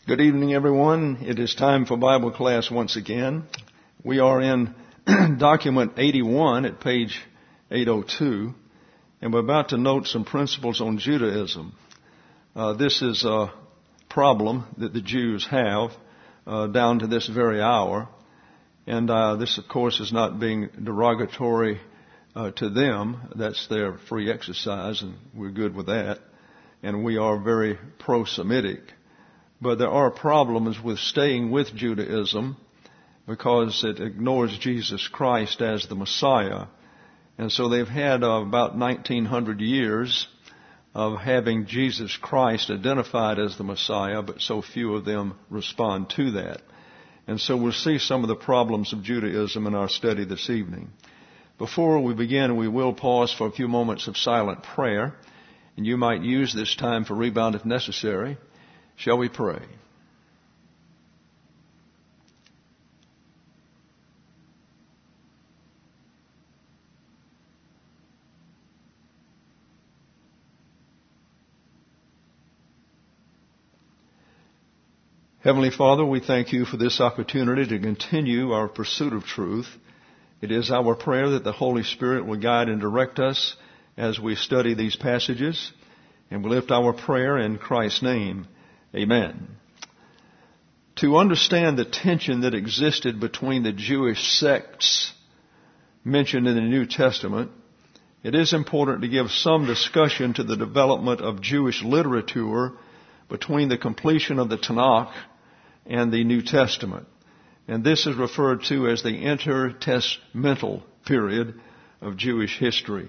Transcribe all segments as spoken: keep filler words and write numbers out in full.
Good evening, everyone. It is time for Bible class once again. We are in document eighty-one at page eight oh two, and we're about to note some principles on Judaism. Uh, this is a problem that the Jews have uh, down to this very hour, and uh, this, of course, is not being derogatory uh, to them. That's their free exercise, and we're good with that, and we are very pro-Semitic. But there are problems with staying with Judaism because it ignores Jesus Christ as the Messiah. And so they've had uh, about nineteen hundred years of having Jesus Christ identified as the Messiah, but so few of them respond to that. And so we'll see some of the problems of Judaism in our study this evening. Before we begin, we will pause for a few moments of silent prayer, and you might use this time for rebound if necessary. Shall we pray? Heavenly Father, we thank you for this opportunity to continue our pursuit of truth. It is our prayer that the Holy Spirit will guide and direct us as we study these passages, and we lift our prayer in Christ's name. Amen. To understand the tension that existed between the Jewish sects mentioned in the New Testament, it is important to give some discussion to the development of Jewish literature between the completion of the Tanakh and the New Testament. And this is referred to as the intertestamental period of Jewish history.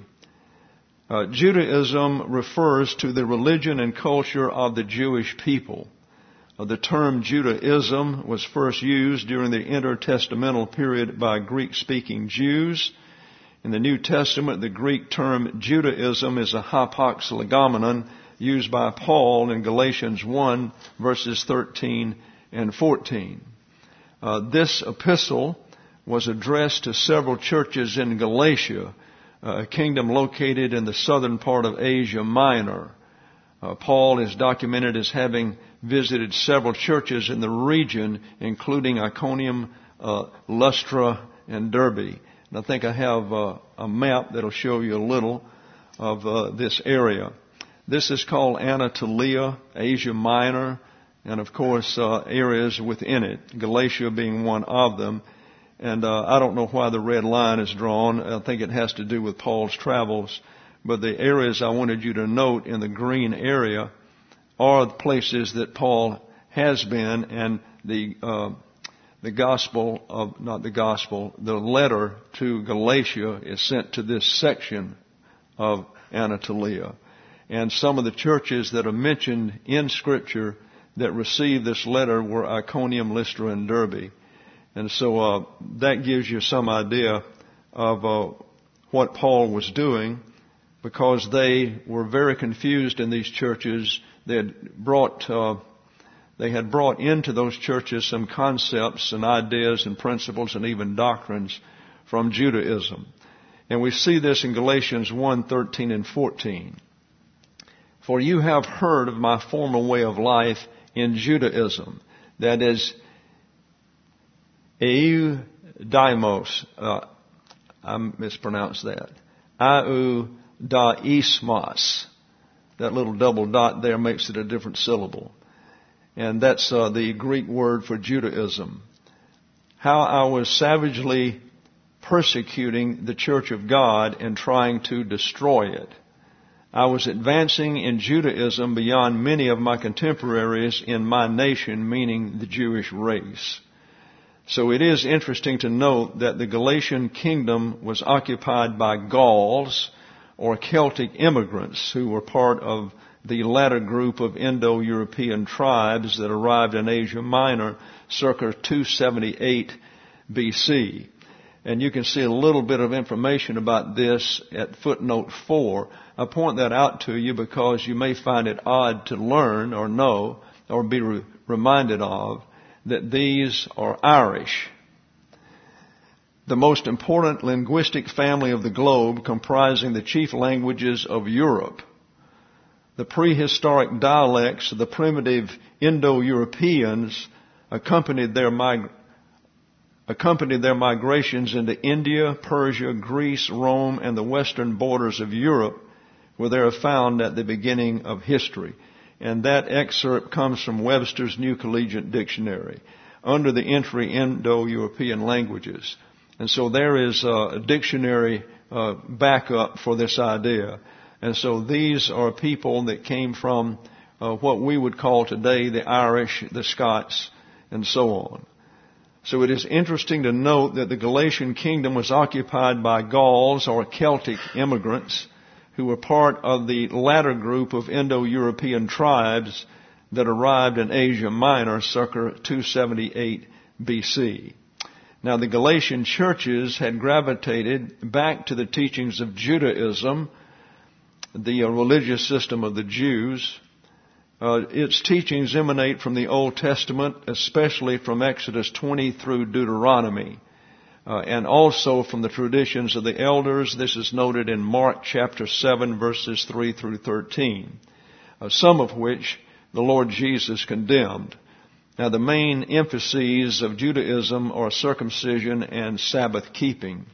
Uh, Judaism refers to the religion and culture of the Jewish people. Uh, the term Judaism was first used during the intertestamental period by Greek-speaking Jews. In the New Testament, the Greek term Judaism is a hapax legomenon used by Paul in Galatians one, verses thirteen and fourteen. Uh, this epistle was addressed to several churches in Galatia, a kingdom located in the southern part of Asia Minor. Uh, Paul is documented as having visited several churches in the region, including Iconium, uh, Lystra, and Derbe. And I think I have uh, a map that'll show you a little of uh, this area. This is called Anatolia, Asia Minor, and of course uh, areas within it, Galatia being one of them. And uh, I don't know why the red line is drawn. I think it has to do with Paul's travels. But the areas I wanted you to note in the green area are the places that Paul has been, and the uh, the gospel of, not the gospel, the letter to Galatia is sent to this section of Anatolia. And some of the churches that are mentioned in Scripture that received this letter were Iconium, Lystra, and Derbe. And so uh, that gives you some idea of uh, what Paul was doing, because they were very confused in these churches. They had brought uh, they had brought into those churches some concepts and ideas and principles and even doctrines from Judaism. And we see this in Galatians one, thirteen and fourteen. For you have heard of my former way of life in Judaism, that is, Eudaimos, uh, I mispronounced that. Eudaismos. That little double dot there makes it a different syllable. And that's uh, the Greek word for Judaism. How I was savagely persecuting the church of God and trying to destroy it. I was advancing in Judaism beyond many of my contemporaries in my nation, meaning the Jewish race. So it is interesting to note that the Galatian kingdom was occupied by Gauls, or Celtic immigrants, who were part of the latter group of Indo-European tribes that arrived in Asia Minor circa two seventy-eight B C. And you can see a little bit of information about this at footnote four. I point that out to you because you may find it odd to learn or know or be re- reminded of that these are Irish. The most important linguistic family of the globe, comprising the chief languages of Europe. the prehistoric dialects of the primitive Indo-Europeans accompanied their mig- accompanied their migrations into India, Persia, Greece, Rome, and the western borders of Europe, where they are found at the beginning of history. And that excerpt comes from Webster's New Collegiate Dictionary under the entry Indo-European languages. And so there is a dictionary uh, backup for this idea. And so these are people that came from uh, what we would call today the Irish, the Scots, and so on. So it is interesting to note that the Galatian kingdom was occupied by Gauls or Celtic immigrants who were part of the latter group of Indo-European tribes that arrived in Asia Minor circa two seventy-eight B C. Now the Galatian churches had gravitated back to the teachings of Judaism, the uh, religious system of the Jews. Uh, its teachings emanate from the Old Testament, especially from Exodus twenty through Deuteronomy, uh, and also from the traditions of the elders. This is noted in Mark chapter seven, verses three through thirteen, uh, some of which the Lord Jesus condemned. Now, the main emphases of Judaism are circumcision and Sabbath keeping.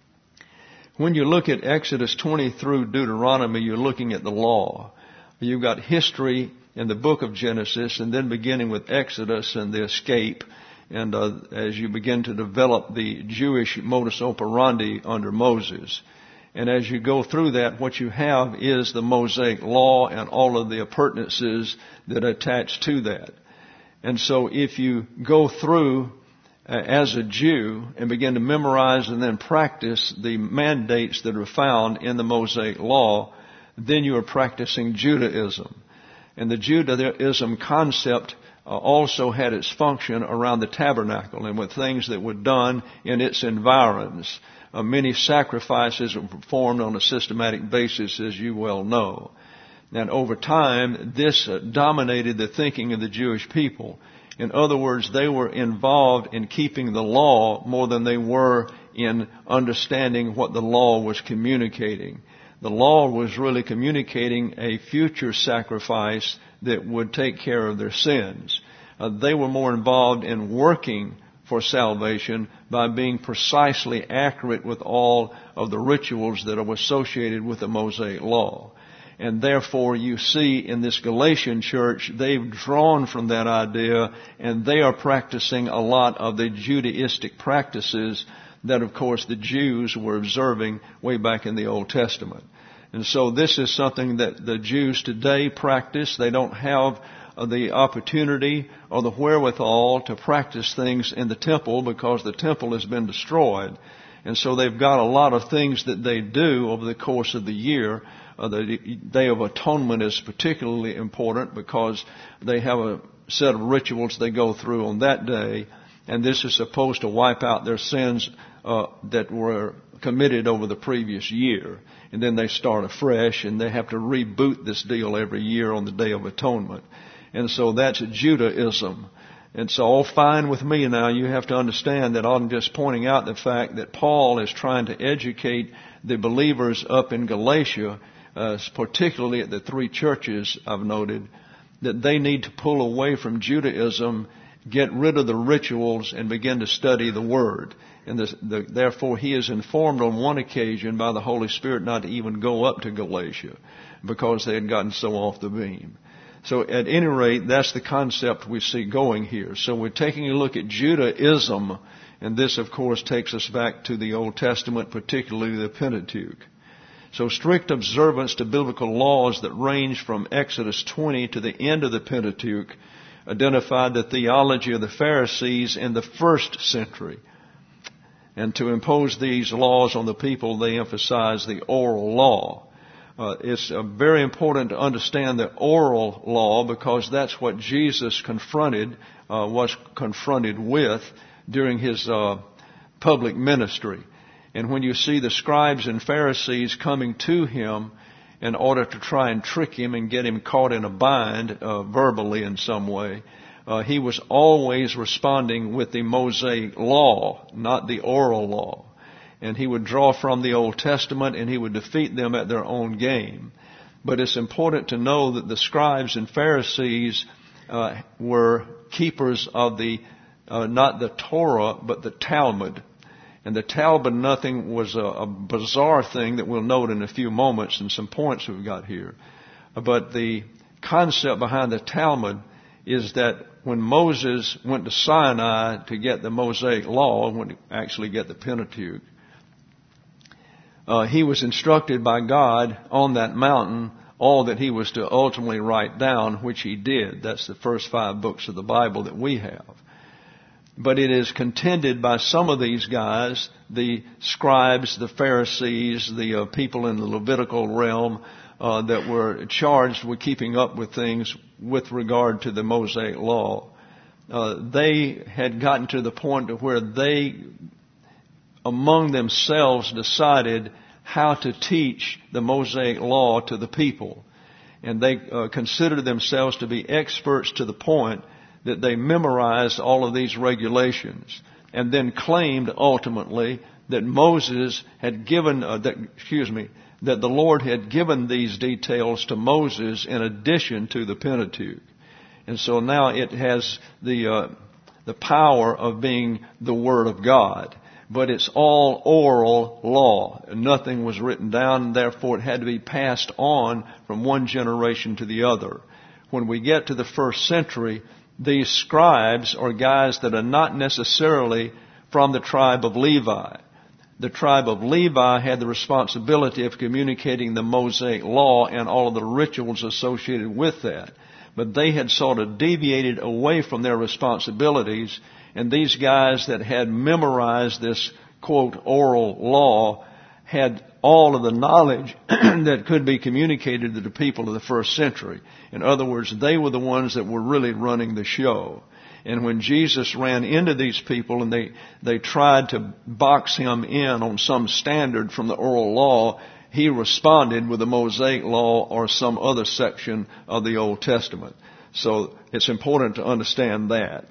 When you look at Exodus twenty through Deuteronomy, you're looking at the law. You've got history in the book of Genesis, and then beginning with Exodus and the escape, and uh, as you begin to develop the Jewish modus operandi under Moses. And as you go through that, what you have is the Mosaic law and all of the appurtenances that attach to that. And so if you go through uh, as a Jew and begin to memorize and then practice the mandates that are found in the Mosaic law, then you are practicing Judaism. And the Judaism concept uh, also had its function around the tabernacle and with things that were done in its environs. Uh, many sacrifices were performed on a systematic basis, as you well know. And over time, this uh, dominated the thinking of the Jewish people. In other words, they were involved in keeping the law more than they were in understanding what the law was communicating. The law was really communicating a future sacrifice that would take care of their sins. Uh, they were more involved in working for salvation by being precisely accurate with all of the rituals that are associated with the Mosaic law. And therefore you see in this Galatian church, they've drawn from that idea and they are practicing a lot of the Judaistic practices that of course the Jews were observing way back in the Old Testament. And so this is something that the Jews today practice. They don't have the opportunity or the wherewithal to practice things in the temple because the temple has been destroyed. And so they've got a lot of things that they do over the course of the year. Uh, the Day of Atonement is particularly important because they have a set of rituals they go through on that day. And this is supposed to wipe out their sins uh, that were committed over the previous year. And then they start afresh and they have to reboot this deal every year on the Day of Atonement. And so that's Judaism. And so all fine with me now. You have to understand that I'm just pointing out the fact that Paul is trying to educate the believers up in Galatia, uh, particularly at the three churches I've noted, that they need to pull away from Judaism, get rid of the rituals, and begin to study the Word. And the, the, therefore he is informed on one occasion by the Holy Spirit not to even go up to Galatia because they had gotten so off the beam. So at any rate, that's the concept we see going here. So we're taking a look at Judaism, and this, of course, takes us back to the Old Testament, particularly the Pentateuch. So strict observance to biblical laws that range from Exodus twenty to the end of the Pentateuch identified the theology of the Pharisees in the first century. And to impose these laws on the people, they emphasize the oral law. Uh, it's uh, very important to understand the oral law because that's what Jesus confronted, uh, was confronted with during his uh, public ministry. And when you see the scribes and Pharisees coming to him in order to try and trick him and get him caught in a bind uh, verbally in some way, uh, he was always responding with the Mosaic law, not the oral law. And he would draw from the Old Testament and he would defeat them at their own game. But it's important to know that the scribes and Pharisees uh, were keepers of the, uh, not the Torah, but the Talmud. And the Talmud, nothing, was a, a bizarre thing that we'll note in a few moments and some points we've got here. But the concept behind the Talmud is that when Moses went to Sinai to get the Mosaic Law, when he actually get the Pentateuch, uh, he was instructed by God on that mountain all that he was to ultimately write down, which he did. That's the first five books of the Bible that we have. But it is contended by some of these guys, the scribes, the Pharisees, the uh, people in the Levitical realm, uh, that were charged with keeping up with things with regard to the Mosaic Law. Uh, they had gotten to the point of where they, among themselves, decided how to teach the Mosaic Law to the people. And they uh, considered themselves to be experts to the point that they memorized all of these regulations and then claimed ultimately that Moses had given, uh, that, excuse me, that the Lord had given these details to Moses in addition to the Pentateuch. And so now it has the, uh, the power of being the Word of God. But it's all oral law. Nothing was written down, and therefore it had to be passed on from one generation to the other. When we get to the first century, these scribes are guys that are not necessarily from the tribe of Levi. The tribe of Levi had the responsibility of communicating the Mosaic Law and all of the rituals associated with that. But they had sort of deviated away from their responsibilities, and these guys that had memorized this, quote, oral law had all of the knowledge that could be communicated to the people of the first century. In other words, they were the ones that were really running the show. And when Jesus ran into these people and they, they tried to box him in on some standard from the oral law, he responded with the Mosaic Law or some other section of the Old Testament. So it's important to understand that.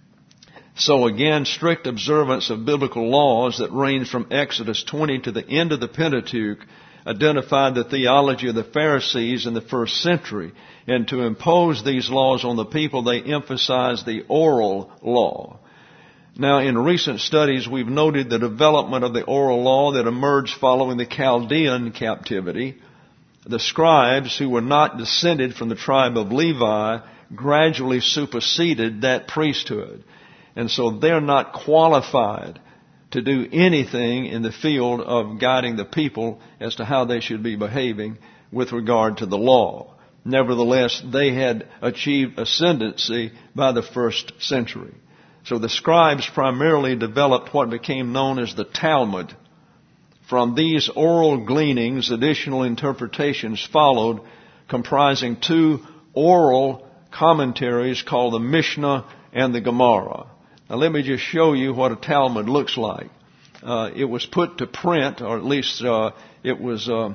So again, strict observance of biblical laws that range from Exodus twenty to the end of the Pentateuch identified the theology of the Pharisees in the first century. And to impose these laws on the people, they emphasized the oral law. Now, in recent studies, we've noted the development of the oral law that emerged following the Chaldean captivity. The scribes, who were not descended from the tribe of Levi, gradually superseded that priesthood. And so they're not qualified to do anything in the field of guiding the people as to how they should be behaving with regard to the law. Nevertheless, they had achieved ascendancy by the first century. So the scribes primarily developed what became known as the Talmud. From these oral gleanings, additional interpretations followed, comprising two oral commentaries called the Mishnah and the Gemara. Now let me just show you what a Talmud looks like. Uh, it was put to print, or at least uh, it was uh,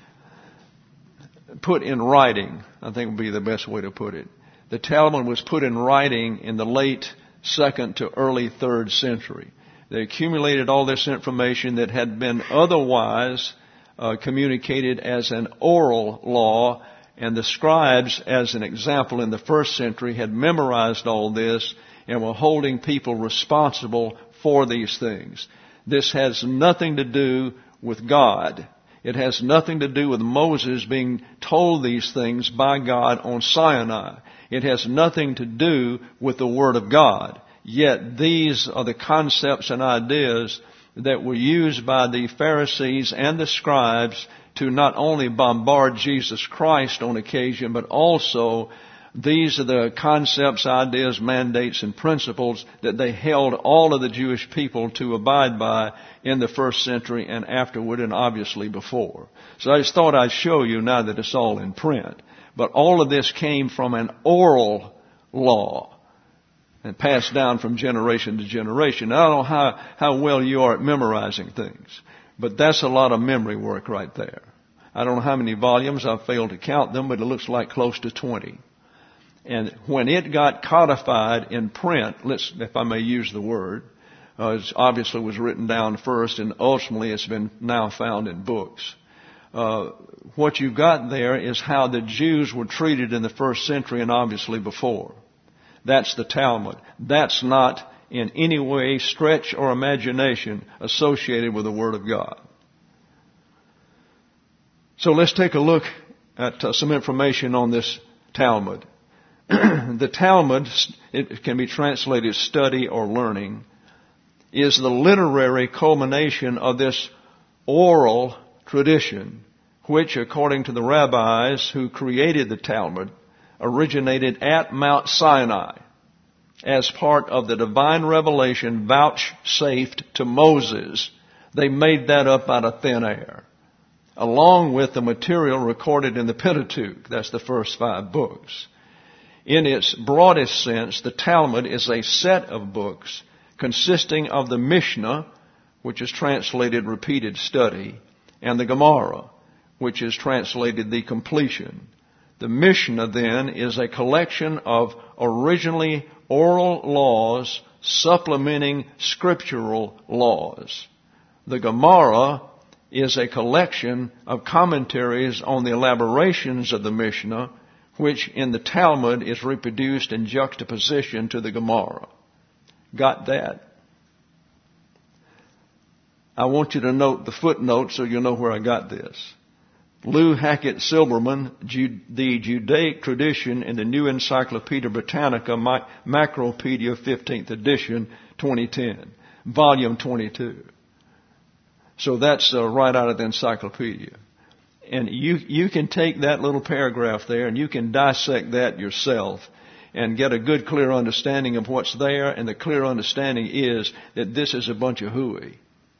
put in writing, I think would be the best way to put it. The Talmud was put in writing in the late second to early third century. They accumulated all this information that had been otherwise uh, communicated as an oral law, and the scribes, as an example in the first century, had memorized all this and were holding people responsible for these things. This has nothing to do with God. It has nothing to do with Moses being told these things by God on Sinai. It has nothing to do with the Word of God. Yet these are the concepts and ideas that were used by the Pharisees and the scribes to not only bombard Jesus Christ on occasion, but also these are the concepts, ideas, mandates, and principles that they held all of the Jewish people to abide by in the first century and afterward, and obviously before. So I just thought I'd show you now that it's all in print. But all of this came from an oral law and passed down from generation to generation. Now, I don't know how, how well you are at memorizing things, but that's a lot of memory work right there. I don't know how many volumes. I've failed to count them, but it looks like close to twenty. And when it got codified in print, let's, if I may use the word, uh, it obviously was written down first, and ultimately it's been now found in books. uh, what you've got there is how the Jews were treated in the first century and obviously before. That's the Talmud. That's not in any way, stretch, or imagination associated with the Word of God. So let's take a look at uh, some information on this Talmud. The Talmud, it can be translated study or learning, is the literary culmination of this oral tradition, which, according to the rabbis who created the Talmud, originated at Mount Sinai as part of the divine revelation vouchsafed to Moses. They made that up out of thin air, along with the material recorded in the Pentateuch. That's the first five books. In its broadest sense, the Talmud is a set of books consisting of the Mishnah, which is translated repeated study, and the Gemara, which is translated the completion. The Mishnah, then, is a collection of originally oral laws supplementing scriptural laws. The Gemara is a collection of commentaries on the elaborations of the Mishnah, which in the Talmud is reproduced in juxtaposition to the Gemara. Got that? I want you to note the footnote so you'll know where I got this. Lou Hackett Silberman, The Judaic Tradition in the New Encyclopedia Britannica, Macropedia, fifteenth edition, twenty ten, volume twenty-two. So that's uh, right out of the encyclopedia. And you, you can take that little paragraph there and you can dissect that yourself and get a good, clear understanding of what's there. And the clear understanding is that this is a bunch of hooey.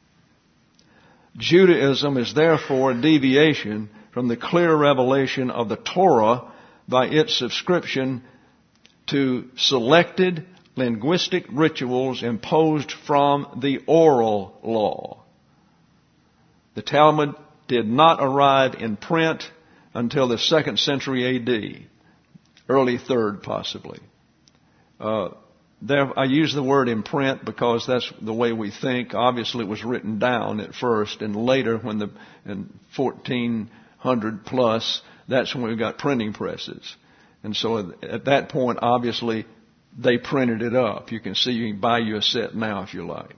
Judaism is therefore a deviation from the clear revelation of the Torah by its subscription to selected linguistic rituals imposed from the oral law. The Talmud did not arrive in print until the second century A D, early third possibly. Uh, There, I use the word in print because that's the way we think. Obviously, it was written down at first, and later, when the in fourteen hundred plus, that's when we got printing presses. And so, at that point, obviously, they printed it up. You can see, you can buy you a set now if you like.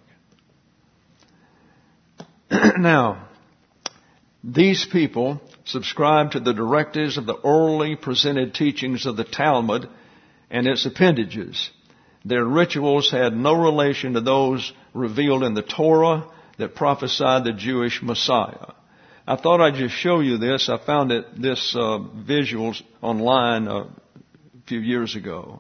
Now, these people subscribe to the directives of the orally presented teachings of the Talmud and its appendages. Their rituals had no relation to those revealed in the Torah that prophesied the Jewish Messiah. I thought I'd just show you this. I found it, this uh, visuals online uh, a few years ago.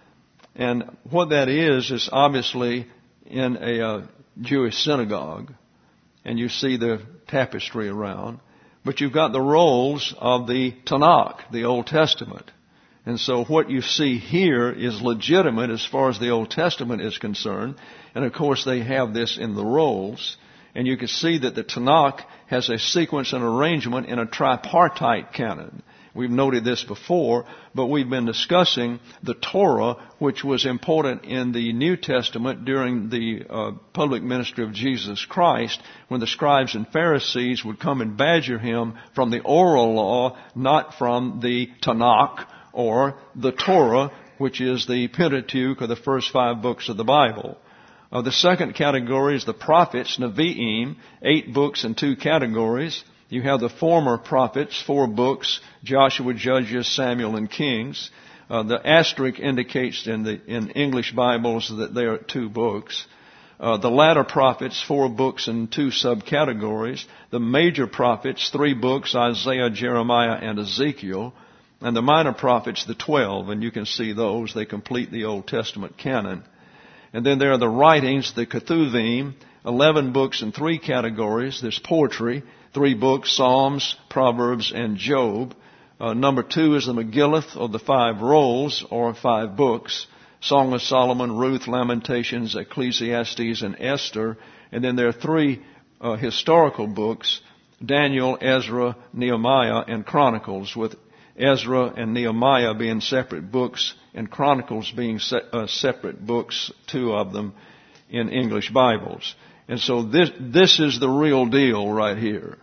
And what that is, is obviously in a uh, Jewish synagogue. And you see the tapestry around. But you've got the rolls of the Tanakh, the Old Testament. And so what you see here is legitimate as far as the Old Testament is concerned. And of course they have this in the rolls. And you can see that the Tanakh has a sequence and arrangement in a tripartite canon. We've noted this before, but we've been discussing the Torah, which was important in the New Testament during the uh, public ministry of Jesus Christ, when the scribes and Pharisees would come and badger him from the oral law, not from the Tanakh, or the Torah, which is the Pentateuch, or the first five books of the Bible. Uh, the second category is the prophets, Nevi'im, eight books in two categories. You have the former prophets, four books, Joshua, Judges, Samuel, and Kings. Uh, the asterisk indicates in the in English Bibles that they are two books. Uh, the latter prophets, four books and two subcategories. The major prophets, three books, Isaiah, Jeremiah, and Ezekiel. And the minor prophets, the twelve, and you can see those. They complete the Old Testament canon. And then there are the writings, the Ketuvim, eleven books in three categories. There's poetry, three books, Psalms, Proverbs, and Job. Uh, number two is the Megillus, or the five rolls, or five books. Song of Solomon, Ruth, Lamentations, Ecclesiastes, and Esther. And then there are three uh, historical books, Daniel, Ezra, Nehemiah, and Chronicles, with Ezra and Nehemiah being separate books and Chronicles being se- uh, separate books, two of them in English Bibles. And so this, this is the real deal right here.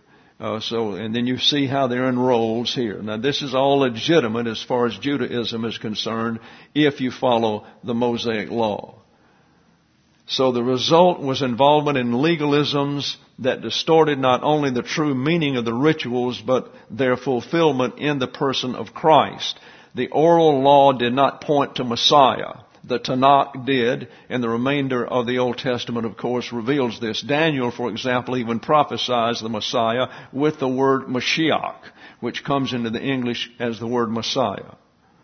Uh, so, and then you see how they're in roles here. Now, this is all legitimate as far as Judaism is concerned if you follow the Mosaic law. So the result was involvement in legalisms that distorted not only the true meaning of the rituals, but their fulfillment in the person of Christ. The oral law did not point to Messiah. The Tanakh did, and the remainder of the Old Testament, of course, reveals this. Daniel, for example, even prophesies the Messiah with the word Mashiach, which comes into the English as the word Messiah.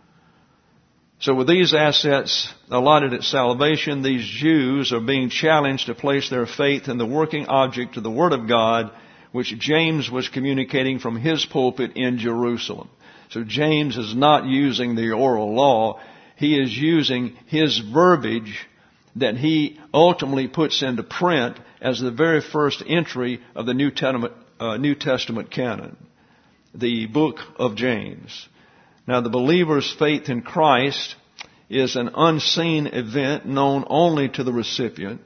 So with these assets allotted at salvation, these Jews are being challenged to place their faith in the working object of the Word of God, which James was communicating from his pulpit in Jerusalem. So James is not using the oral law. He is using his verbiage that he ultimately puts into print as the very first entry of the New Testament, uh, New Testament canon, the book of James. Now, the believer's faith in Christ is an unseen event known only to the recipient.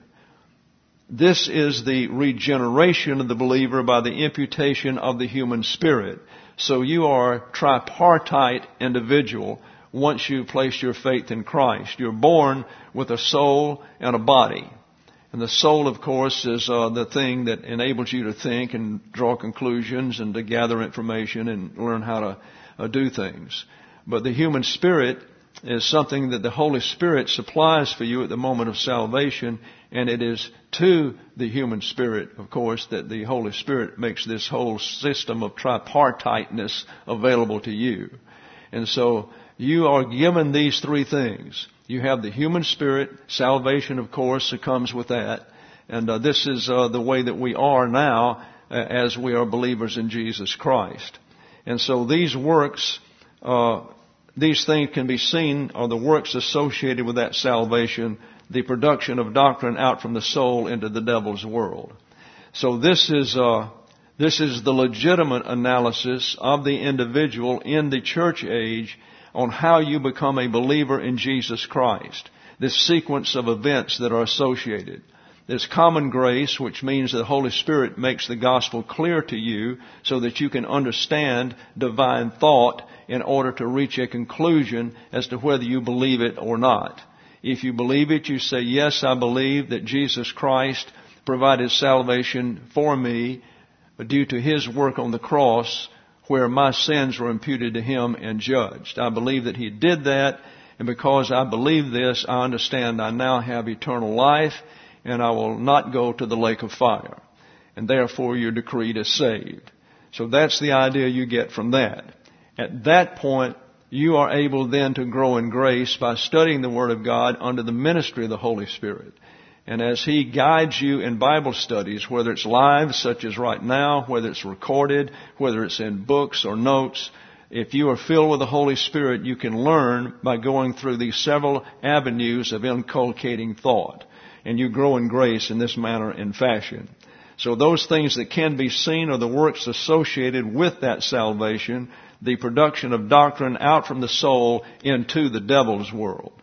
This is the regeneration of the believer by the imputation of the human spirit. So you are a tripartite individual once you place your faith in Christ. You're born with a soul and a body. And the soul, of course, is uh, the thing that enables you to think and draw conclusions and to gather information and learn how to uh, do things. But the human spirit is something that the Holy Spirit supplies for you at the moment of salvation, and it is to the human spirit, of course, that the Holy Spirit makes this whole system of tripartiteness available to you. And so you are given these three things. You have the human spirit. Salvation, of course, comes with that. And uh, this is uh, the way that we are now uh, as we are believers in Jesus Christ. And so these works, uh, these things can be seen are the works associated with that salvation, the production of doctrine out from the soul into the devil's world. So this is uh, this is the legitimate analysis of the individual in the church age on how you become a believer in Jesus Christ. This sequence of events that are associated. There's common grace, which means the Holy Spirit makes the gospel clear to you so that you can understand divine thought in order to reach a conclusion as to whether you believe it or not. If you believe it, you say, yes, I believe that Jesus Christ provided salvation for me due to His work on the cross, where my sins were imputed to Him and judged. I believe that He did that, and because I believe this, I understand I now have eternal life, and I will not go to the lake of fire. And therefore you're decreed as saved. So that's the idea you get from that. At that point, you are able then to grow in grace by studying the Word of God under the ministry of the Holy Spirit. And as He guides you in Bible studies, whether it's live, such as right now, whether it's recorded, whether it's in books or notes, if you are filled with the Holy Spirit, you can learn by going through these several avenues of inculcating thought. And you grow in grace in this manner and fashion. So those things that can be seen are the works associated with that salvation, the production of doctrine out from the soul into the devil's world.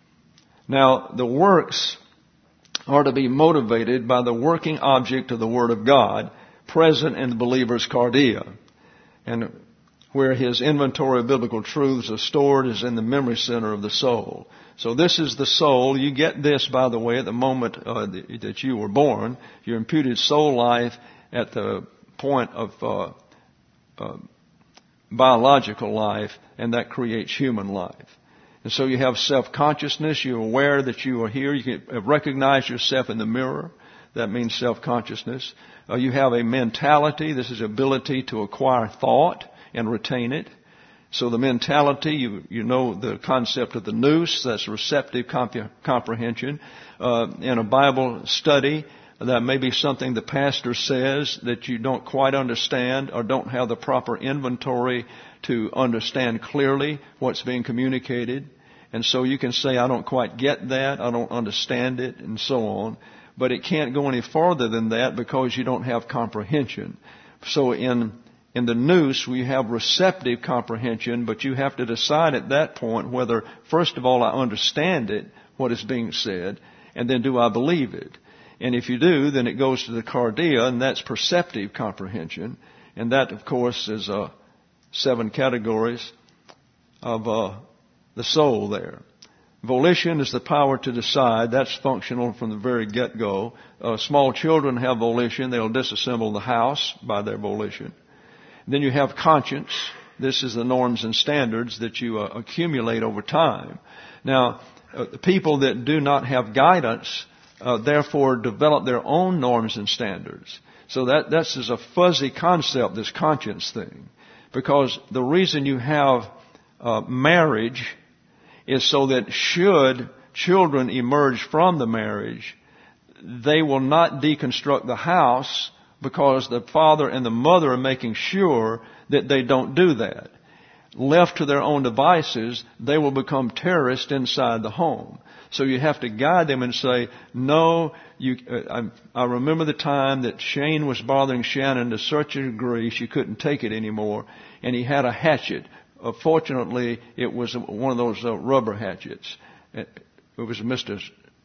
Now, the works are to be motivated by the working object of the Word of God present in the believer's cardia. And where his inventory of biblical truths are stored is in the memory center of the soul. So this is the soul. You get this, by the way, at the moment uh, that you were born. Your imputed soul life at the point of uh, uh, biological life, and that creates human life. And so you have self-consciousness. You're aware that you are here. You can recognize yourself in the mirror. That means self-consciousness. Uh, you have a mentality. This is ability to acquire thought and retain it. So the mentality, you you know the concept of the nous, that's receptive comp- comprehension. Uh, in a Bible study, that may be something the pastor says that you don't quite understand or don't have the proper inventory to understand clearly what's being communicated. And so you can say, I don't quite get that, I don't understand it, and so on. But it can't go any farther than that because you don't have comprehension. So in In the nous, we have receptive comprehension, but you have to decide at that point whether, first of all, I understand it, what is being said, and then do I believe it? And if you do, then it goes to the cardia, and that's perceptive comprehension. And that, of course, is uh, seven categories of uh, the soul there. Volition is the power to decide. That's functional from the very get-go. Uh, small children have volition. They'll disassemble the house by their volition. Then you have conscience. This is the norms and standards that you uh, accumulate over time. Now, uh, the people that do not have guidance, uh, therefore develop their own norms and standards. So that that's is a fuzzy concept, this conscience thing. Because the reason you have uh, marriage is so that should children emerge from the marriage, they will not deconstruct the house because the father and the mother are making sure that they don't do that. Left to their own devices, they will become terrorists inside the home. So you have to guide them and say, no, you, uh, I, I remember the time that Shane was bothering Shannon to such a degree she couldn't take it anymore, and he had a hatchet. Uh, fortunately, it was one of those uh, rubber hatchets. It, it was Mister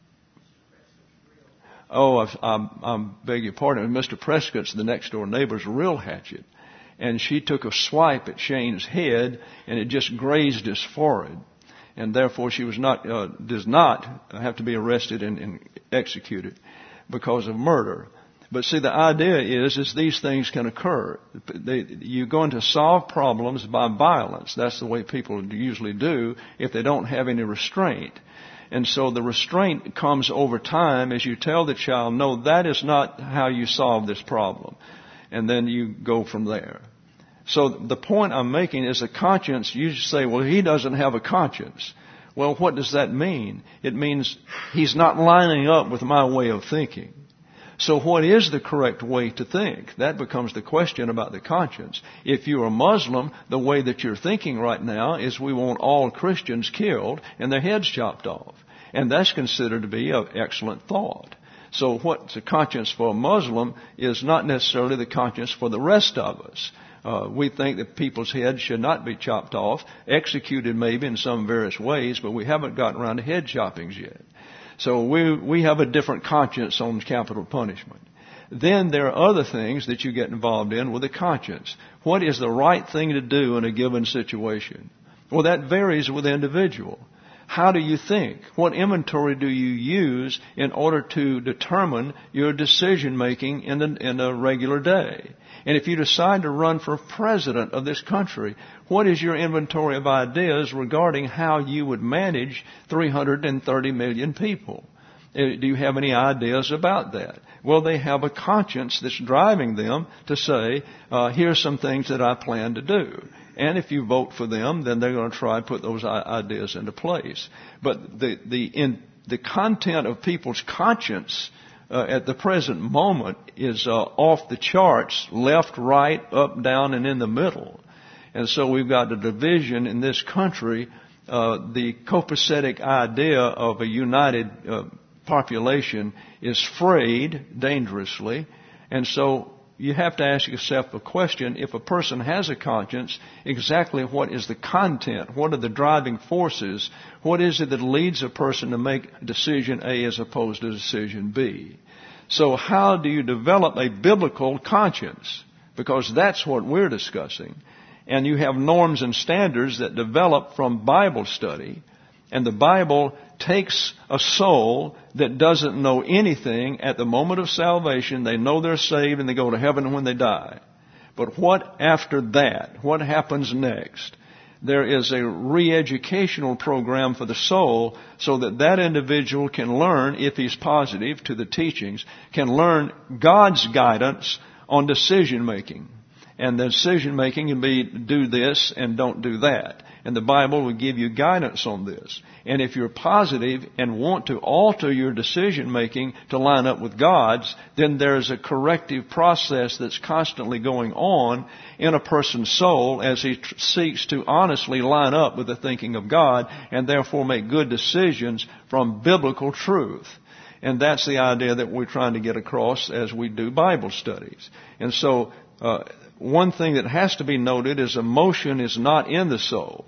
Oh, I, I, I beg your pardon. Mister Prescott's, the next door neighbor's real hatchet. And she took a swipe at Shane's head, and it just grazed his forehead. And therefore, she was not, uh, does not have to be arrested and, and executed because of murder. But see, the idea is, is these things can occur. They, you're going to solve problems by violence. That's the way people usually do if they don't have any restraint. And so the restraint comes over time as you tell the child, no, that is not how you solve this problem. And then you go from there. So the point I'm making is a conscience. You say, well, he doesn't have a conscience. Well, what does that mean? It means he's not lining up with my way of thinking. So what is the correct way to think? That becomes the question about the conscience. If you're a Muslim, the way that you're thinking right now is we want all Christians killed and their heads chopped off. And that's considered to be an excellent thought. So what's a conscience for a Muslim is not necessarily the conscience for the rest of us. Uh, we think that people's heads should not be chopped off, executed maybe in some various ways, but we haven't gotten around to head choppings yet. So we we have a different conscience on capital punishment. Then there are other things that you get involved in with a conscience. What is the right thing to do in a given situation? Well, that varies with the individual. How do you think? What inventory do you use in order to determine your decision making in a, in a regular day? And if you decide to run for president of this country, what is your inventory of ideas regarding how you would manage three hundred thirty million people? Do you have any ideas about that? Well, they have a conscience that's driving them to say, uh, here's some things that I plan to do. And if you vote for them, then they're going to try and put those ideas into place. But the the in, the content of people's conscience uh, at the present moment is uh, off the charts, left, right, up, down, and in the middle. And so we've got a division in this country. Uh, the copacetic idea of a united uh, population is frayed dangerously. And so you have to ask yourself a question. If a person has a conscience, exactly what is the content? What are the driving forces? What is it that leads a person to make decision A as opposed to decision B? So how do you develop a biblical conscience? Because that's what we're discussing. And you have norms and standards that develop from Bible study. And the Bible takes a soul that doesn't know anything at the moment of salvation. They know they're saved and they go to heaven when they die. But what after that? What happens next? There is a re-educational program for the soul so that that individual can learn, if he's positive to the teachings, can learn God's guidance on decision making. And the decision making can be do this and don't do that. And the Bible will give you guidance on this. And if you're positive and want to alter your decision making to line up with God's, then there's a corrective process that's constantly going on in a person's soul as he tr- seeks to honestly line up with the thinking of God and therefore make good decisions from biblical truth. And that's the idea that we're trying to get across as we do Bible studies. And so, uh, one thing that has to be noted is emotion is not in the soul.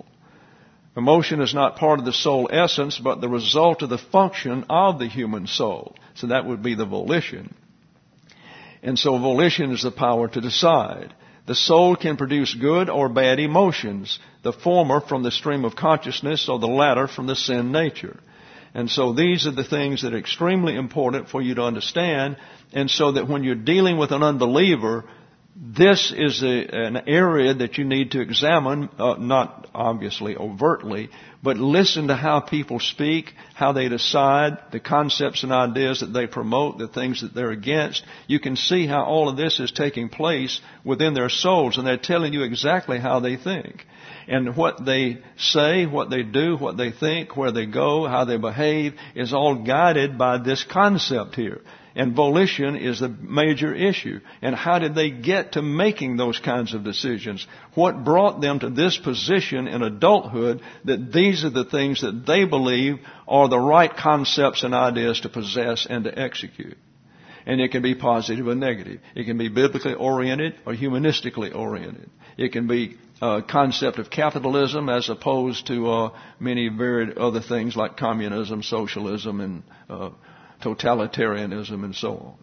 Emotion is not part of the soul essence, but the result of the function of the human soul. So that would be the volition. And so volition is the power to decide. The soul can produce good or bad emotions, the former from the stream of consciousness or the latter from the sin nature. And so these are the things that are extremely important for you to understand, and so that when you're dealing with an unbeliever, this is a, an area that you need to examine, uh, not obviously overtly, but listen to how people speak, how they decide, the concepts and ideas that they promote, the things that they're against. You can see how all of this is taking place within their souls, and they're telling you exactly how they think. And what they say, what they do, what they think, where they go, how they behave is all guided by this concept here. And volition is the major issue. And how did they get to making those kinds of decisions? What brought them to this position in adulthood that these are the things that they believe are the right concepts and ideas to possess and to execute? And it can be positive or negative. It can be biblically oriented or humanistically oriented. It can be a concept of capitalism as opposed to uh, many varied other things like communism, socialism, and uh, totalitarianism, and so on.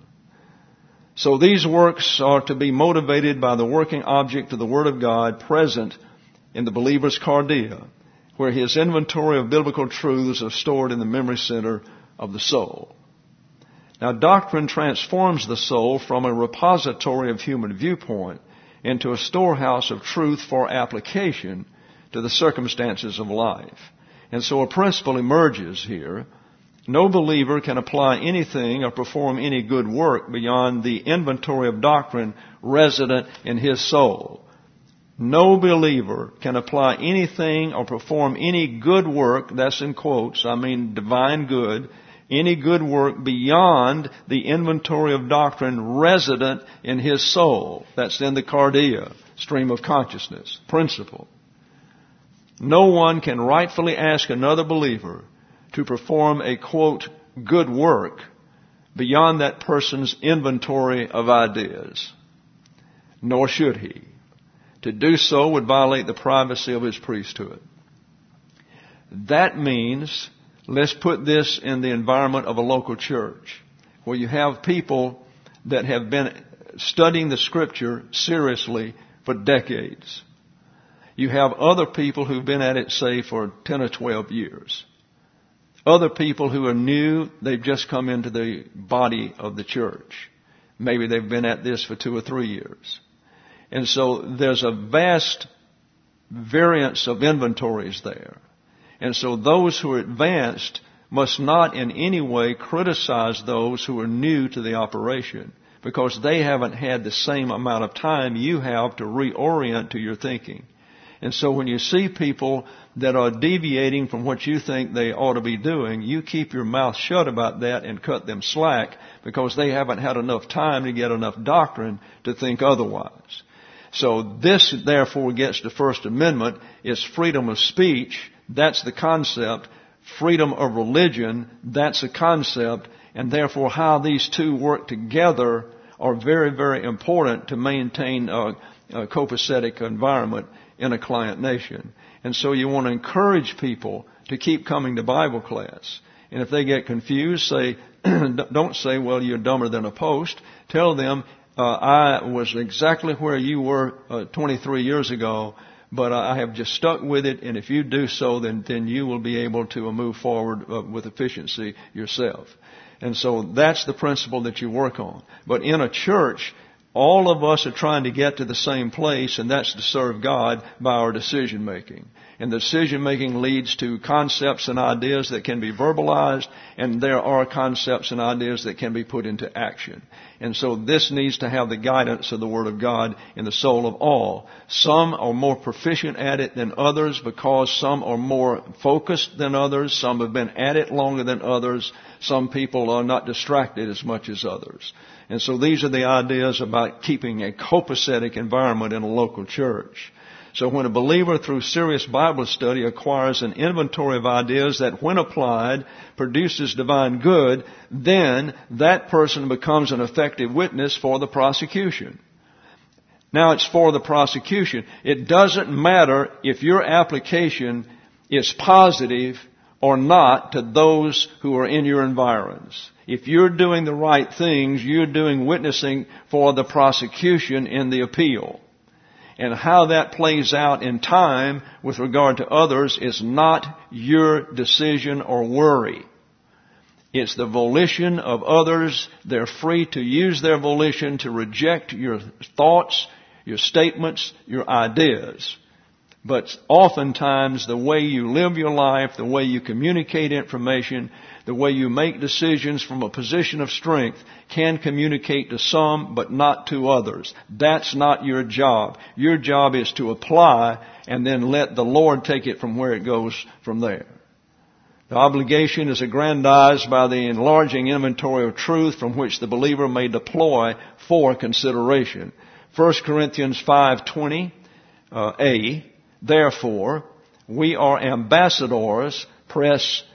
So these works are to be motivated by the working object of the Word of God present in the believer's cardia, where his inventory of biblical truths are stored in the memory center of the soul. Now, doctrine transforms the soul from a repository of human viewpoint into a storehouse of truth for application to the circumstances of life. And so a principle emerges here. No believer can apply anything or perform any good work beyond the inventory of doctrine resident in his soul. No believer can apply anything or perform any good work, that's in quotes, I mean divine good, any good work beyond the inventory of doctrine resident in his soul. That's in the cardia, stream of consciousness, principle. No one can rightfully ask another believer to perform a, quote, good work beyond that person's inventory of ideas. Nor should he. To do so would violate the privacy of his priesthood. That means, let's put this in the environment of a local church, where you have people that have been studying the Scripture seriously for decades. You have other people who've been at it, say, for ten or twelve years. Other people who are new, they've just come into the body of the church. Maybe they've been at this for two or three years. And so there's a vast variance of inventories there. And so those who are advanced must not in any way criticize those who are new to the operation, because they haven't had the same amount of time you have to reorient to your thinking. And so when you see people that are deviating from what you think they ought to be doing, you keep your mouth shut about that and cut them slack, because they haven't had enough time to get enough doctrine to think otherwise. So this, therefore, gets to First Amendment. It's freedom of speech. That's the concept. Freedom of religion. That's a concept. And therefore, how these two work together are very, very important to maintain a, a copacetic environment in a client nation. And so you want to encourage people to keep coming to Bible class. And if they get confused, say, don't say, well, you're dumber than a post. Tell them, uh, I was exactly where you were uh, twenty-three years ago, but I have just stuck with it. And if you do so, then, then you will be able to move forward uh, with efficiency yourself. And so that's the principle that you work on. But in a church, all of us are trying to get to the same place, and that's to serve God by our decision making. And the decision making leads to concepts and ideas that can be verbalized, and there are concepts and ideas that can be put into action. And so this needs to have the guidance of the Word of God in the soul of all. Some are more proficient at it than others because some are more focused than others. Some have been at it longer than others. Some people are not distracted as much as others. And so these are the ideas about keeping a copacetic environment in a local church. So when a believer through serious Bible study acquires an inventory of ideas that when applied produces divine good, then that person becomes an effective witness for the prosecution. Now it's for the prosecution. It doesn't matter if your application is positive or not to those who are in your environs. If you're doing the right things, you're doing witnessing for the prosecution in the appeal. And how that plays out in time with regard to others is not your decision or worry. It's the volition of others. They're free to use their volition to reject your thoughts, your statements, your ideas. But oftentimes the way you live your life, the way you communicate information, the way you make decisions from a position of strength can communicate to some but not to others. That's not your job. Your job is to apply and then let the Lord take it from where it goes from there. The obligation is aggrandized by the enlarging inventory of truth from which the believer may deploy for consideration. First Corinthians five twenty uh, A, therefore, we are ambassadors, pres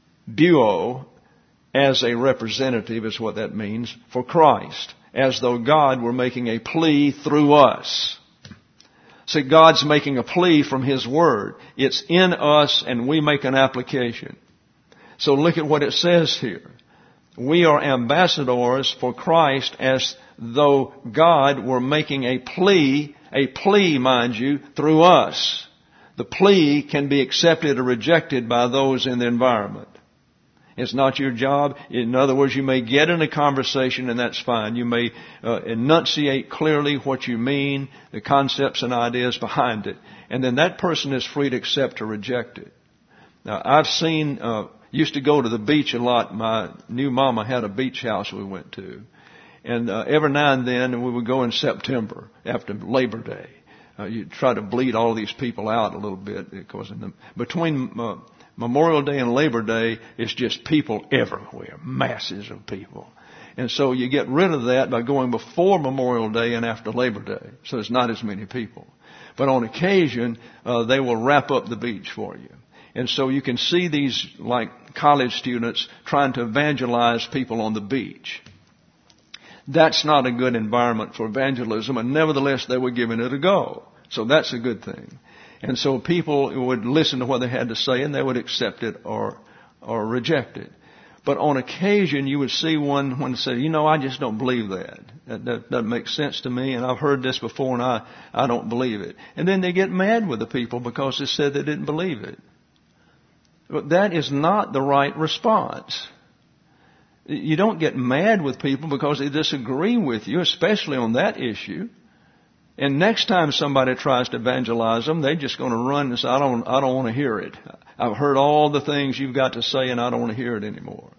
buo, as a representative is what that means, for Christ, as though God were making a plea through us. See, God's making a plea from His Word. It's in us and we make an application. So look at what it says here. We are ambassadors for Christ as though God were making a plea, a plea, mind you, through us. The plea can be accepted or rejected by those in the environment. It's not your job. In other words, you may get in a conversation and that's fine. You may uh, enunciate clearly what you mean, the concepts and ideas behind it. And then that person is free to accept or reject it. Now, I've seen, uh, used to go to the beach a lot. My new mama had a beach house we went to. And uh, every now and then we would go in September after Labor Day. Uh, you try to bleed all these people out a little bit because in the, between uh, Memorial Day and Labor Day, it's just people everywhere, masses of people. And so you get rid of that by going before Memorial Day and after Labor Day. So it's not as many people. But on occasion, uh, they will wrap up the beach for you. And so you can see these like college students trying to evangelize people on the beach. That's not a good environment for evangelism, and nevertheless they were giving it a go. So that's a good thing. And so people would listen to what they had to say and they would accept it or or reject it. But on occasion you would see one when say, you know, I just don't believe that. That, that doesn't make sense to me, and I've heard this before and I, I don't believe it. And then they get mad with the people because they said they didn't believe it. But that is not the right response. You don't get mad with people because they disagree with you, especially on that issue. And next time somebody tries to evangelize them, they're just going to run and say, I don't, I don't want to hear it. I've heard all the things you've got to say and I don't want to hear it anymore.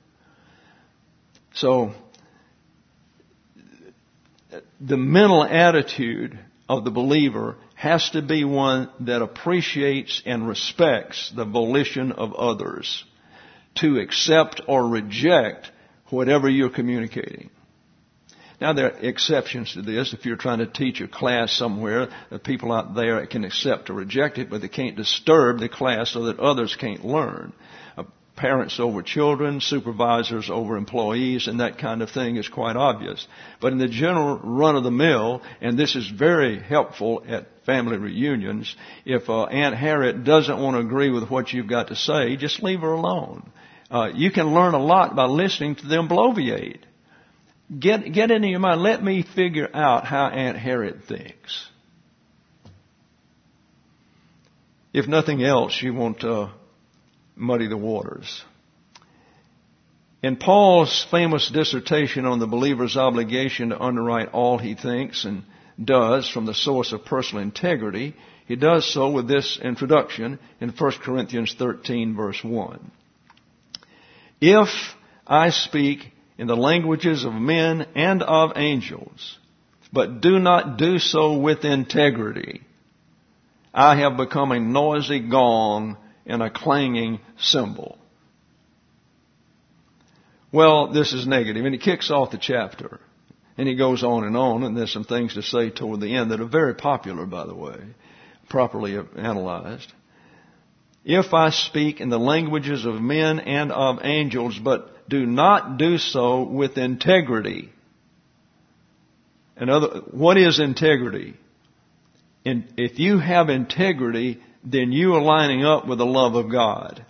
So, the mental attitude of the believer has to be one that appreciates and respects the volition of others to accept or reject whatever you're communicating. Now, there are exceptions to this. If you're trying to teach a class somewhere, the people out there can accept or reject it, but they can't disturb the class so that others can't learn. Uh, parents over children, supervisors over employees, and that kind of thing is quite obvious. But in the general run-of-the-mill, and this is very helpful at family reunions, if uh, Aunt Harriet doesn't want to agree with what you've got to say, just leave her alone. Uh, you can learn a lot by listening to them bloviate. Get, get into your mind. Let me figure out how Aunt Harriet thinks. If nothing else, you won't uh, muddy the waters. In Paul's famous dissertation on the believer's obligation to underwrite all he thinks and does from the source of personal integrity, he does so with this introduction in First Corinthians thirteen, verse one. If I speak in the languages of men and of angels, but do not do so with integrity, I have become a noisy gong and a clanging cymbal. Well, this is negative, and he kicks off the chapter. And he goes on and on, and there's some things to say toward the end that are very popular, by the way, properly analyzed. If I speak in the languages of men and of angels, but do not do so with integrity. In other, what is integrity? In, if you have integrity, then you are lining up with the love of God.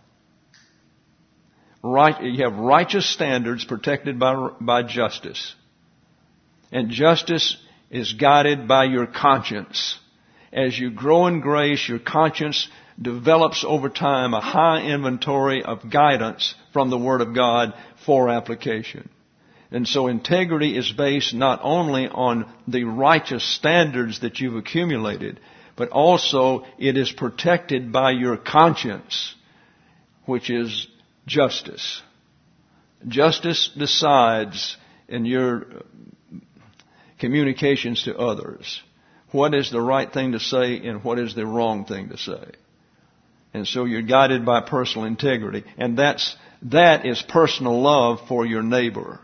Right, you have righteous standards protected by, by justice. And justice is guided by your conscience. as you grow in grace, your conscience develops over time a high inventory of guidance from the Word of God for application. And so integrity is based not only on the righteous standards that you've accumulated, but also it is protected by your conscience, which is justice. Justice decides in your communications to others what is the right thing to say and what is the wrong thing to say. And so you're guided by personal integrity. And that's, that is personal love for your neighbor.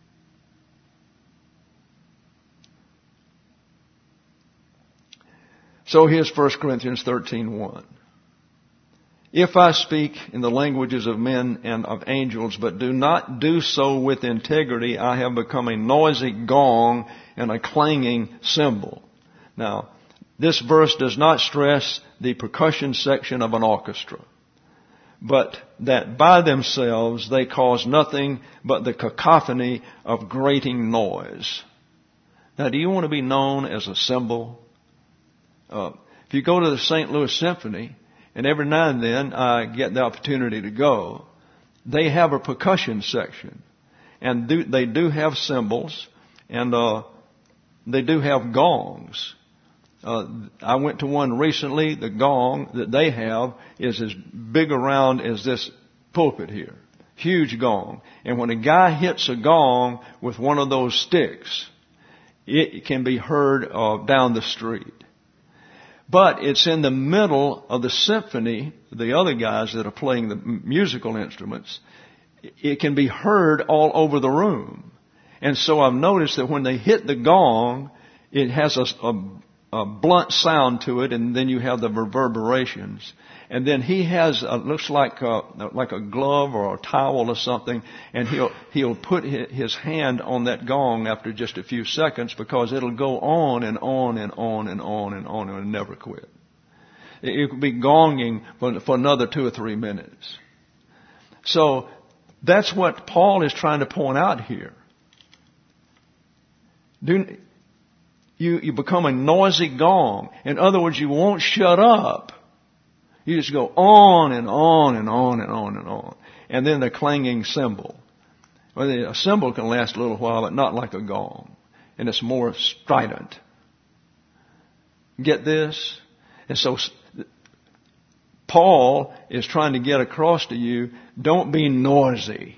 So here's First Corinthians thirteen one. If I speak in the languages of men and of angels, but do not do so with integrity, I have become a noisy gong and a clanging cymbal. Now, this verse does not stress the percussion section of an orchestra, but that by themselves they cause nothing but the cacophony of grating noise. Now, do you want to be known as a cymbal? Uh, if you go to the Saint Louis Symphony, and every now and then I get the opportunity to go, they have a percussion section. And do, they do have cymbals, and uh, they do have gongs. Uh, I went to one recently. The gong that they have is as big around as this pulpit here. Huge gong. And when a guy hits a gong with one of those sticks, it can be heard uh, down the street. But it's in the middle of the symphony, the other guys that are playing the musical instruments, it can be heard all over the room. And so I've noticed that when they hit the gong, it has a, a, a blunt sound to it, and then you have the reverberations. And then he has, a, looks like a, like a glove or a towel or something, and he'll, he'll put his hand on that gong after just a few seconds because it'll go on and on and on and on and on and never quit. It, it could be gonging for, for another two or three minutes. So that's what Paul is trying to point out here. Do, you, you become a noisy gong. In other words, you won't shut up. You just go on and on and on and on and on. And then the clanging cymbal. Well, a cymbal can last a little while, but not like a gong. And it's more strident. Get this? And so Paul is trying to get across to you, don't be noisy.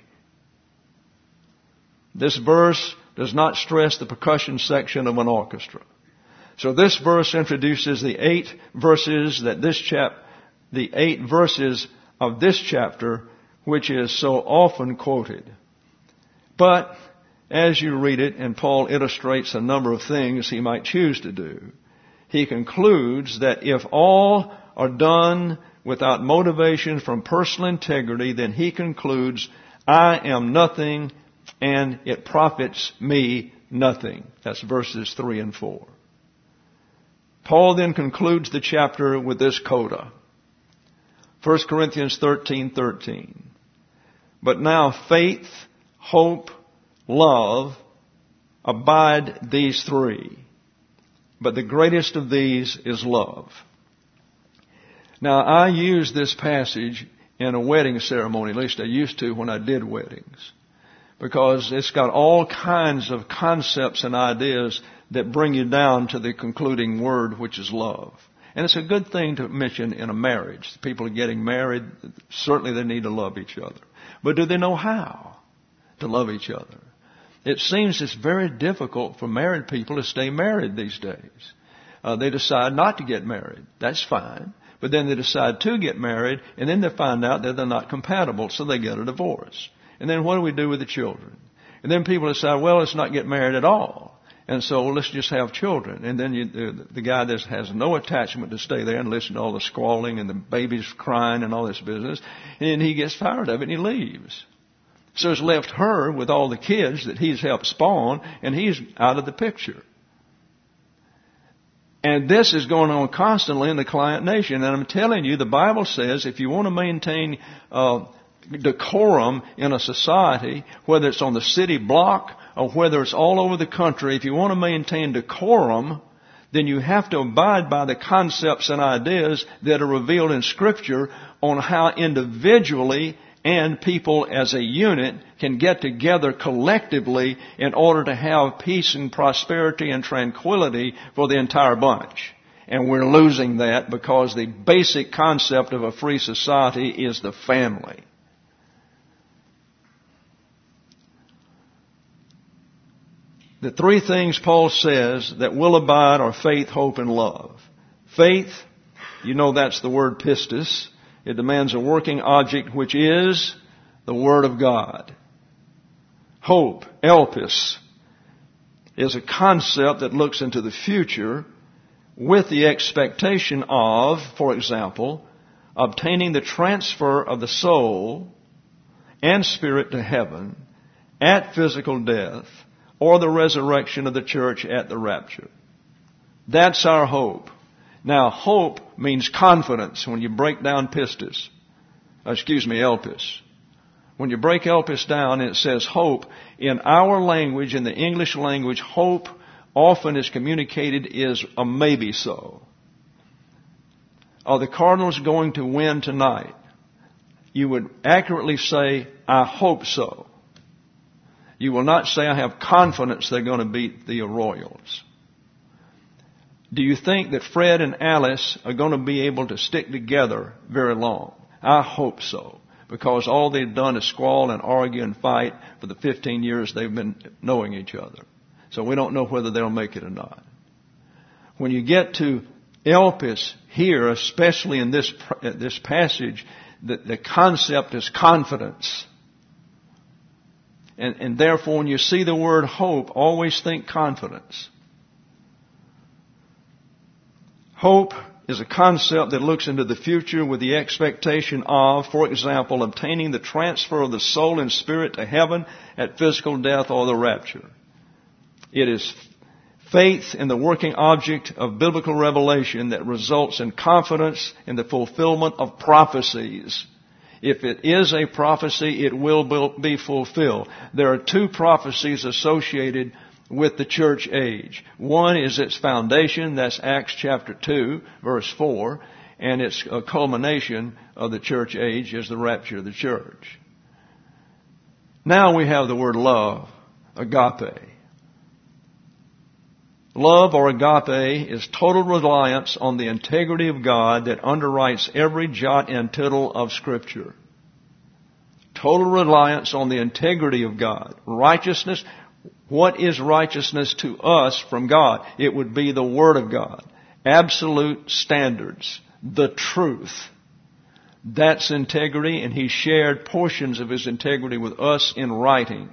This verse does not stress the percussion section of an orchestra. So this verse introduces the eight verses that this chap the eight verses of this chapter, which is so often quoted. But as you read it, and Paul illustrates a number of things he might choose to do, he concludes that if all are done without motivation from personal integrity, then he concludes, I am nothing and it profits me nothing. That's verses three and four. Paul then concludes the chapter with this coda. First Corinthians thirteen thirteen. But now faith, hope, love, abide these three. But the greatest of these is love. Now I use this passage in a wedding ceremony, at least I used to when I did weddings, because it's got all kinds of concepts and ideas that bring you down to the concluding word, which is love. And it's a good thing to mention in a marriage. People are getting married. Certainly they need to love each other. But do they know how to love each other? It seems it's very difficult for married people to stay married these days. Uh, they decide not to get married. That's fine. But then they decide to get married, and then they find out that they're not compatible, so they get a divorce. And then what do we do with the children? And then people decide, well, let's not get married at all. And so let's just have children. And then you, the, the guy that has no attachment to stay there and listen to all the squalling and the babies crying and all this business. And he gets tired of it and he leaves. So it's left her with all the kids that he's helped spawn, and he's out of the picture. And this is going on constantly in the client nation. And I'm telling you, the Bible says if you want to maintain uh, decorum in a society, whether it's on the city block or whether it's all over the country, if you want to maintain decorum, then you have to abide by the concepts and ideas that are revealed in Scripture on how individually and people as a unit can get together collectively in order to have peace and prosperity and tranquility for the entire bunch. And we're losing that because the basic concept of a free society is the family. The three things Paul says that will abide are faith, hope, and love. Faith, you know that's the word pistis. It demands a working object which is the Word of God. Hope, elpis, is a concept that looks into the future with the expectation of, for example, obtaining the transfer of the soul and spirit to heaven at physical death or the resurrection of the church at the rapture. That's our hope. Now, hope means confidence when you break down pistis. Excuse me, elpis. When you break elpis down and it says hope, in our language, in the English language, hope often is communicated is a maybe so. Are the Cardinals going to win tonight? You would accurately say, I hope so. You will not say, I have confidence they're going to beat the Royals. Do you think that Fred and Alice are going to be able to stick together very long? I hope so, because all they've done is squall and argue and fight for the fifteen years they've been knowing each other. So we don't know whether they'll make it or not. When you get to elpis here, especially in this this passage, the, the concept is confidence. And, and therefore, when you see the word hope, always think confidence. Hope is a concept that looks into the future with the expectation of, for example, obtaining the transfer of the soul and spirit to heaven at physical death or the rapture. It is faith in the working object of biblical revelation that results in confidence in the fulfillment of prophecies. If it is a prophecy, it will be fulfilled. There are two prophecies associated with the church age. One is its foundation, that's Acts chapter two, verse four, and its a culmination of the church age is the rapture of the church. Now we have the word love, agape. Love or agape is total reliance on the integrity of God that underwrites every jot and tittle of Scripture. Total reliance on the integrity of God. Righteousness. What is righteousness to us from God? It would be the Word of God. Absolute standards. The truth. That's integrity, and He shared portions of His integrity with us in writing.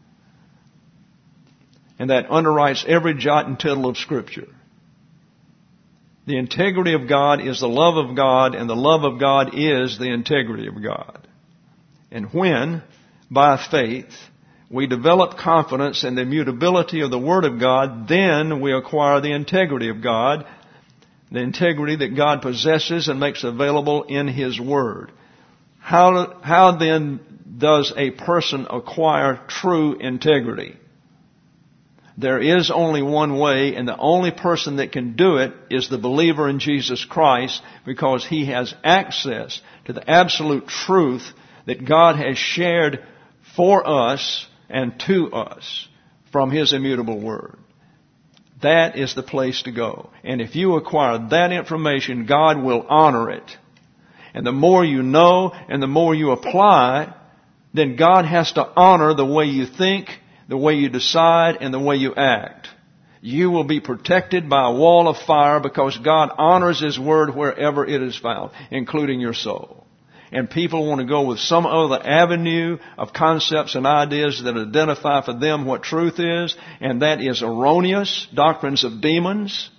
And that underwrites every jot and tittle of Scripture. The integrity of God is the love of God, and the love of God is the integrity of God. And when, by faith, we develop confidence in the immutability of the Word of God, then we acquire the integrity of God, the integrity that God possesses and makes available in His Word. How, how then does a person acquire true integrity? There is only one way, and the only person that can do it is the believer in Jesus Christ, because he has access to the absolute truth that God has shared for us and to us from His immutable Word. That is the place to go. And if you acquire that information, God will honor it. And the more you know and the more you apply, then God has to honor the way you think, the way you decide, and the way you act. You will be protected by a wall of fire because God honors His Word wherever it is found, including your soul. And people want to go with some other avenue of concepts and ideas that identify for them what truth is, and that is erroneous doctrines of demons.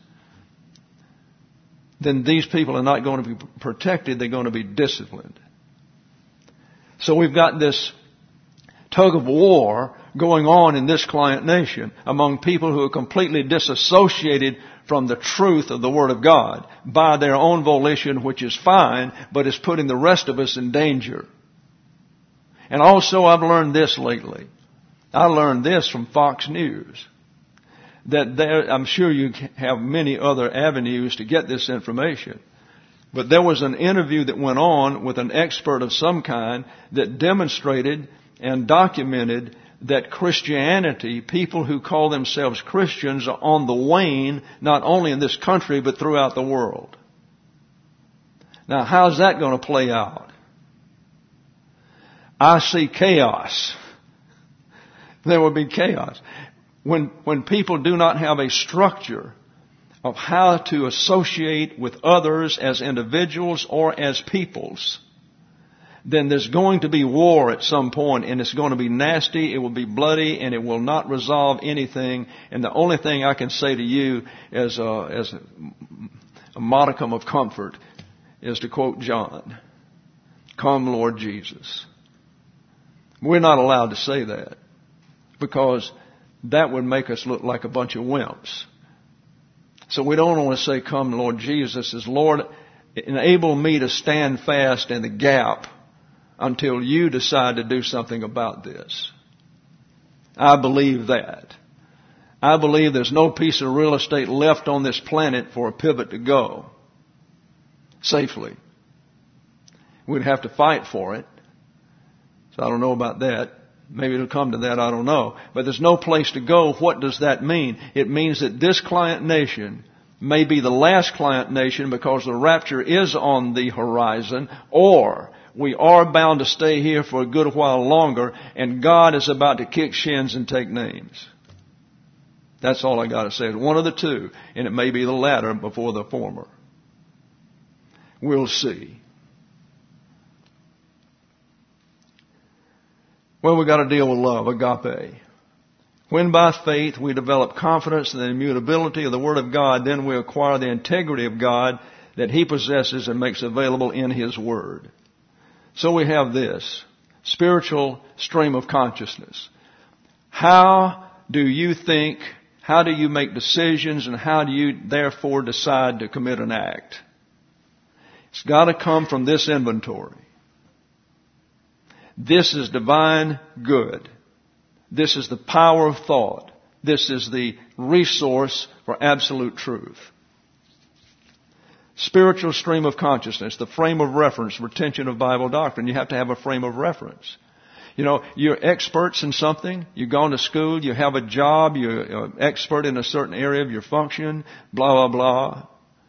Then these people are not going to be protected, they're going to be disciplined. So we've got this tug of war going on in this client nation among people who are completely disassociated from the truth of the Word of God by their own volition, which is fine, but is putting the rest of us in danger. And also I've learned this lately. I learned this from Fox News. that there, I'm sure you have many other avenues to get this information. But there was an interview that went on with an expert of some kind that demonstrated and documented that Christianity, people who call themselves Christians, are on the wane, not only in this country, but throughout the world. Now, how's that going to play out? I see chaos. There will be chaos. When, when people do not have a structure of how to associate with others as individuals or as peoples, then there's going to be war at some point, and it's going to be nasty, it will be bloody, and it will not resolve anything. And the only thing I can say to you as a, as a, a modicum of comfort is to quote John, "Come, Lord Jesus." We're not allowed to say that, because that would make us look like a bunch of wimps. So we don't want to say, "Come, Lord Jesus," as Lord, enable me to stand fast in the gap until you decide to do something about this. I believe that. I believe there's no piece of real estate left on this planet for a pivot to go safely. We'd have to fight for it. So I don't know about that. Maybe it'll come to that, I don't know. But there's no place to go. What does that mean? It means that this client nation may be the last client nation because the rapture is on the horizon, or we are bound to stay here for a good while longer, and God is about to kick shins and take names. That's all I got to say. It's one of the two, and it may be the latter before the former. We'll see. Well, we've got to deal with love, agape. When by faith we develop confidence in the immutability of the Word of God, then we acquire the integrity of God that He possesses and makes available in His Word. So we have this spiritual stream of consciousness. How do you think, how do you make decisions, and how do you therefore decide to commit an act? It's got to come from this inventory. This is divine good. This is the power of thought. This is the resource for absolute truth. Spiritual stream of consciousness, the frame of reference, retention of Bible doctrine. You have to have a frame of reference. You know, you're experts in something. You've gone to school. You have a job. You're an expert in a certain area of your function. Blah, blah, blah.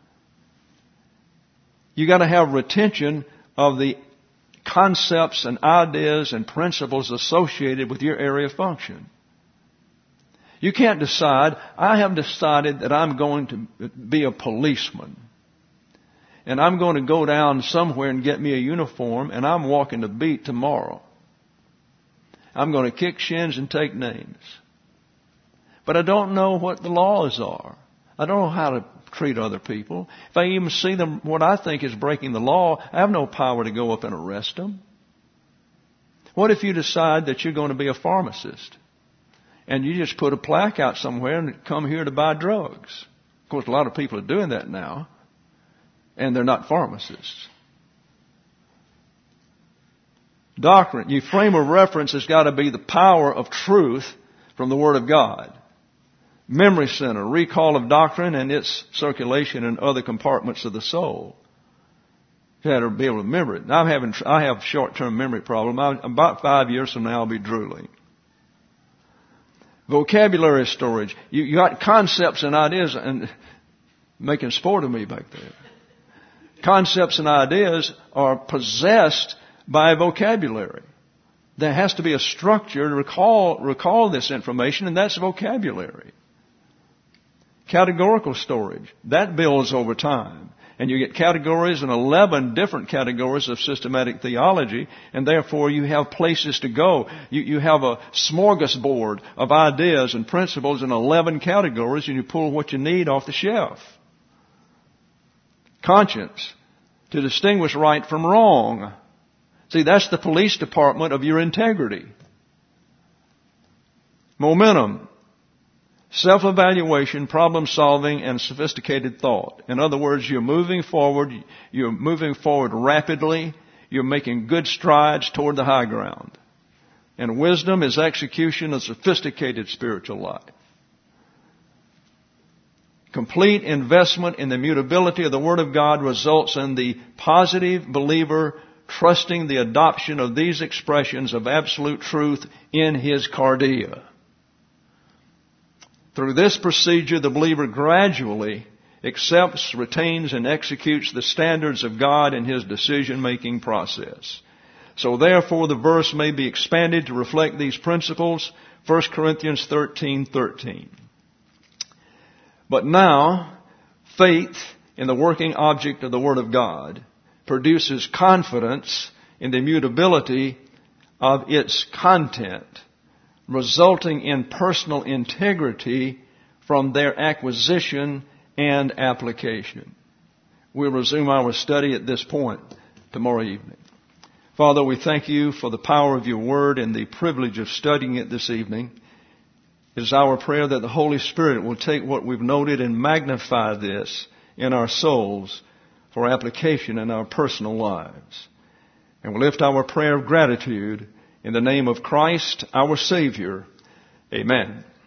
You got to have retention of the concepts and ideas and principles associated with your area of function. You can't decide, I have decided that I'm going to be a policeman. And I'm going to go down somewhere and get me a uniform, and I'm walking the beat tomorrow. I'm going to kick shins and take names. But I don't know what the laws are. I don't know how to treat other people. If I even see them, what I think is breaking the law, I have no power to go up and arrest them. What if you decide that you're going to be a pharmacist and you just put a plaque out somewhere and come here to buy drugs? Of course, a lot of people are doing that now, and they're not pharmacists. Doctrine, your frame of reference has got to be the power of truth from the Word of God. Memory center, recall of doctrine and its circulation in other compartments of the soul. You have to be able to remember it. I'm having, I have short-term memory problem. I, about five years from now, I'll be drooling. Vocabulary storage. You, you got concepts and ideas, and making sport of me back there. Concepts and ideas are possessed by vocabulary. There has to be a structure to recall, recall this information, and that's vocabulary. Categorical storage. That builds over time. And you get categories and eleven different categories of systematic theology, and therefore you have places to go. You, you have a smorgasbord of ideas and principles in eleven categories, and you pull what you need off the shelf. Conscience. To distinguish right from wrong. See, that's the police department of your integrity. Momentum. Self-evaluation, problem-solving, and sophisticated thought. In other words, you're moving forward, you're moving forward rapidly, you're making good strides toward the high ground. And wisdom is execution of sophisticated spiritual life. Complete investment in the mutability of the Word of God results in the positive believer trusting the adoption of these expressions of absolute truth in his cardia. Through this procedure, the believer gradually accepts, retains, and executes the standards of God in his decision-making process. So therefore, the verse may be expanded to reflect these principles. First Corinthians thirteen thirteen. But now, faith in the working object of the Word of God produces confidence in the immutability of its content, resulting in personal integrity from their acquisition and application. We'll resume our study at this point tomorrow evening. Father, we thank you for the power of your Word and the privilege of studying it this evening. It is our prayer that the Holy Spirit will take what we've noted and magnify this in our souls for application in our personal lives. And we'll lift our prayer of gratitude in the name of Christ, our Savior. Amen.